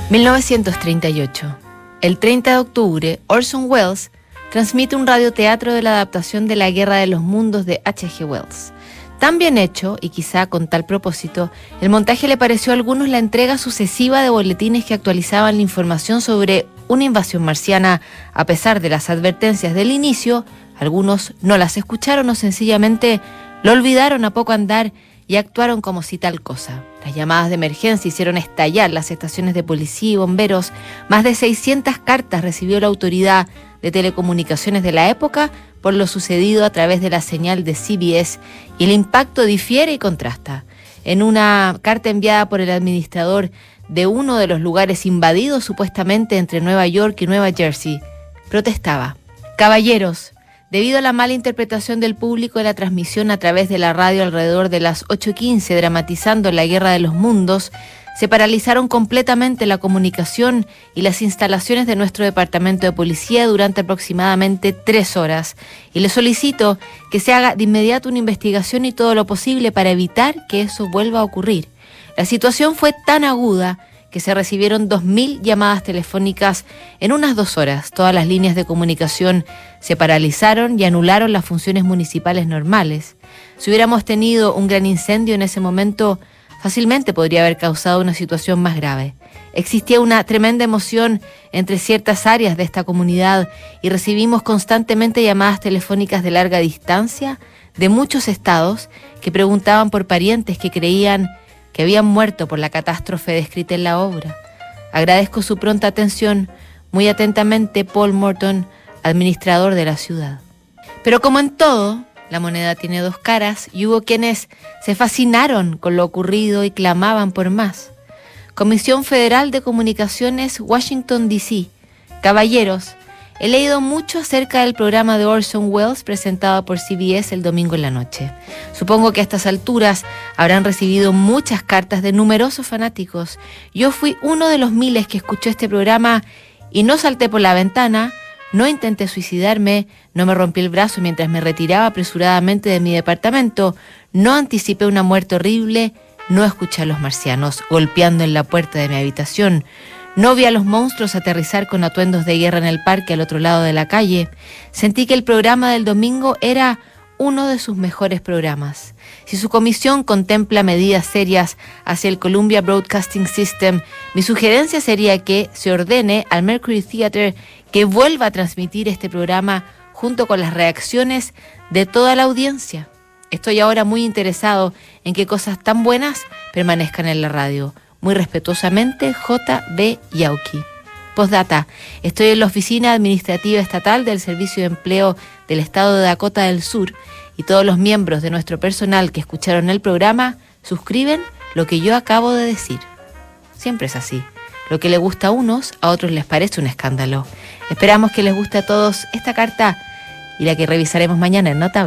1938. El 30 de octubre, Orson Welles transmite un radioteatro de la adaptación de La Guerra de los Mundos de H.G. Wells. Tan bien hecho, y quizá con tal propósito, el montaje le pareció a algunos la entrega sucesiva de boletines que actualizaban la información sobre una invasión marciana. A pesar de las advertencias del inicio, algunos no las escucharon o sencillamente lo olvidaron a poco andar y actuaron como si tal cosa. Las llamadas de emergencia hicieron estallar las estaciones de policía y bomberos. Más de 600 cartas recibió la autoridad de telecomunicaciones de la época por lo sucedido a través de la señal de CBS, y el impacto difiere y contrasta. En una carta enviada por el administrador de uno de los lugares invadidos supuestamente entre Nueva York y Nueva Jersey, protestaba: caballeros, debido a la mala interpretación del público de la transmisión a través de la radio alrededor de las 8:15 dramatizando la Guerra de los Mundos, se paralizaron completamente la comunicación y las instalaciones de nuestro departamento de policía durante aproximadamente 3 horas, y les solicito que se haga de inmediato una investigación y todo lo posible para evitar que eso vuelva a ocurrir. La situación fue tan aguda que se recibieron 2.000 llamadas telefónicas en unas 2 horas. Todas las líneas de comunicación se paralizaron y anularon las funciones municipales normales. Si hubiéramos tenido un gran incendio en ese momento, fácilmente podría haber causado una situación más grave. Existía una tremenda emoción entre ciertas áreas de esta comunidad y recibimos constantemente llamadas telefónicas de larga distancia de muchos estados que preguntaban por parientes que creían que habían muerto por la catástrofe descrita en la obra. Agradezco su pronta atención. Muy atentamente, Paul Morton, administrador de la ciudad. Pero como en todo, la moneda tiene 2 caras y hubo quienes se fascinaron con lo ocurrido y clamaban por más. Comisión Federal de Comunicaciones, Washington, D.C. Caballeros, he leído mucho acerca del programa de Orson Welles presentado por CBS el domingo en la noche. Supongo que a estas alturas habrán recibido muchas cartas de numerosos fanáticos. Yo fui uno de los miles que escuchó este programa y no salté por la ventana, no intenté suicidarme, no me rompí el brazo mientras me retiraba apresuradamente de mi departamento, no anticipé una muerte horrible, no escuché a los marcianos golpeando en la puerta de mi habitación, no vi a los monstruos aterrizar con atuendos de guerra en el parque al otro lado de la calle. Sentí que el programa del domingo era uno de sus mejores programas. Si su comisión contempla medidas serias hacia el Columbia Broadcasting System, mi sugerencia sería que se ordene al Mercury Theatre que vuelva a transmitir este programa junto con las reacciones de toda la audiencia. Estoy ahora muy interesado en que cosas tan buenas permanezcan en la radio. Muy respetuosamente, J.B. Yauki. Postdata, estoy en la Oficina Administrativa Estatal del Servicio de Empleo del Estado de Dakota del Sur y todos los miembros de nuestro personal que escucharon el programa suscriben lo que yo acabo de decir. Siempre es así. Lo que le gusta a unos, a otros les parece un escándalo. Esperamos que les guste a todos esta carta y la que revisaremos mañana en Notable.